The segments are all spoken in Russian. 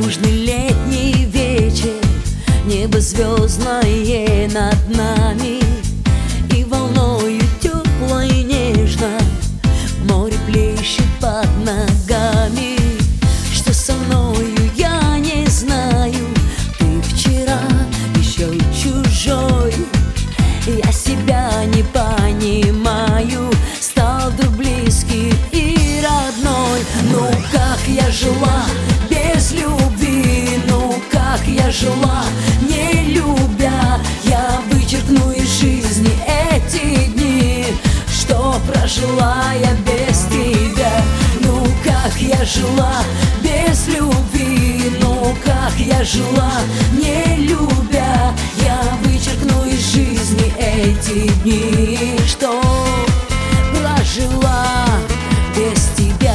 Южный летний вечер, небо звездное над нами, и волною тепло и нежно море плещет под ногами. Что со мною, я не знаю, ты вчера еще чужой. Я себя не понимаю, стал вдруг близкий и родной. Ну как я жила без любви, ну как я жила не любя. Я вычеркну из жизни эти дни, что прожила я без тебя. Ну как я жила без любви, ну как я жила не любя. Я вычеркну из жизни эти дни, что прожила без тебя.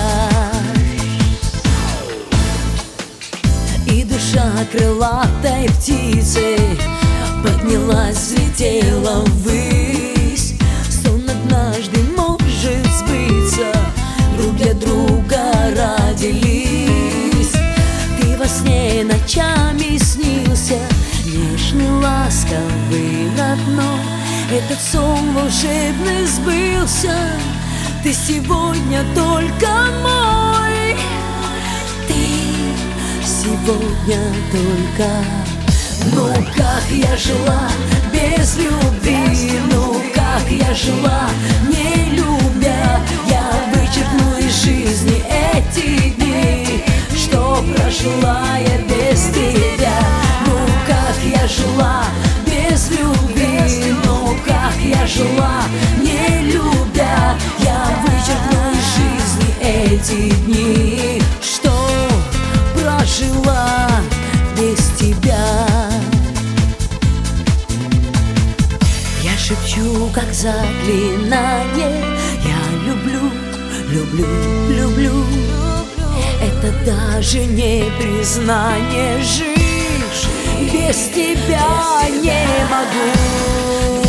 И душа крылатой птицей поднялась, взлетела ввысь. Сон однажды может сбыться, друг для друга родились. Ты во сне ночами снился, нежный, ласковый, родной. Этот сон волшебный сбылся, ты сегодня только мой. Ты сегодня только. Ну как я жила без любви, ну как я жила не любя. Я вычеркну из жизни эти дни, что прожила я без тебя. Ну как я жила без любви, ну как я жила не любя. Я вычеркну из жизни эти дни, что прожила без тебя. Я шепчу, как заклинание, я люблю, люблю, люблю. Это даже не признание, жить без тебя не могу.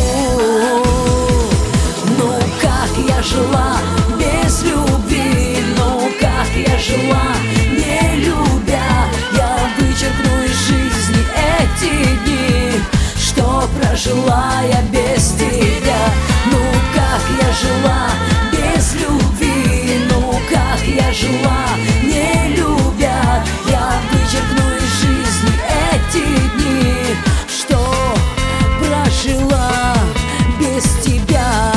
Ну как я жила без любви, ну как я жила не любя. Я вычеркну из жизни эти дни, что прожила я без тебя. Ну как я жила без любви, ну как я жила не любя. Я вычеркну из жизни эти дни, что прожила без тебя.